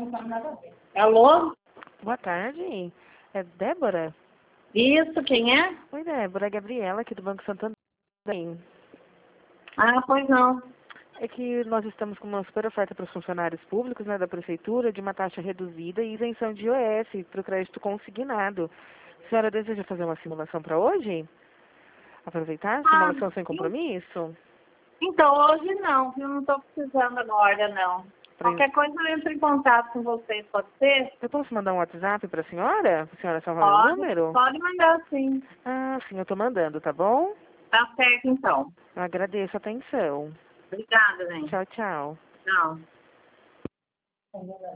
Alô? Boa tarde. É Débora? Isso, quem é? Oi, Débora. É Gabriela, aqui do Banco Santander. Ah, pois não. É que nós estamos com uma super oferta para os funcionários públicos, né, da Prefeitura, de uma taxa reduzida e isenção de IOF para o crédito consignado. A senhora deseja fazer uma simulação para hoje? Aproveitar? Ah, Simulação sem compromisso? então hoje não, eu não estou precisando agora, não. Pra- Qualquer coisa eu entro em contato com vocês, pode ser? Eu posso mandar um WhatsApp para a senhora? A senhora salvar meu Pode, número? pode mandar sim. Ah, sim, eu estou mandando, tá bom? Tá certo, então. Eu agradeço a atenção. Obrigada, gente. Tchau, tchau. Tchau.